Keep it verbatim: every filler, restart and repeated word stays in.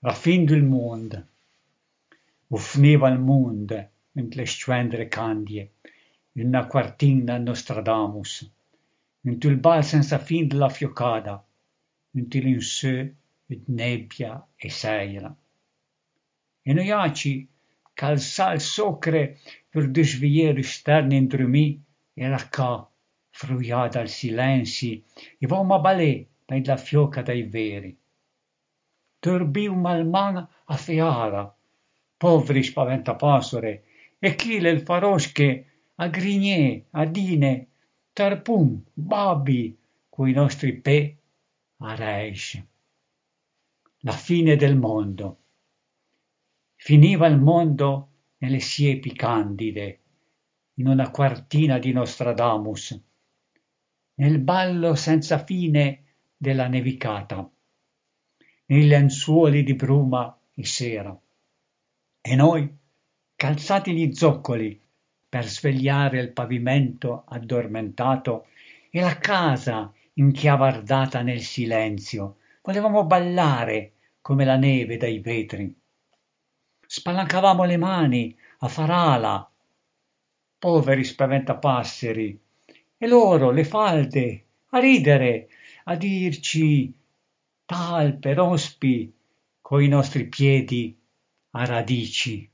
La fin del mondo. Ufniva il mondo in le splendere candie, in una quartina Nostradamus, in il bal senza fin della fiocada, in l'insù e nebbia e sera. E noi aci, calzà il socre per desviare sterni indrumì, era ca, fruiata al silenzi, e vom a balè per fioca dei veri. Turbiu malman a feara, poveri spaventapassore, e chi il farosche a grignè, a dine, tarpun, babbi, coi nostri pe a reis. La fine del mondo. Finiva il mondo nelle siepi candide, in una quartina di Nostradamus, nel ballo senza fine della nevicata, nei lenzuoli di bruma e sera. E noi, calzati gli zoccoli per svegliare il pavimento addormentato e la casa inchiavardata nel silenzio, volevamo ballare come la neve dai vetri. Spalancavamo le mani a far ala, poveri spaventapasseri, e loro le falde a ridere, a dirci talpe, rospi, coi nostri piedi a radici.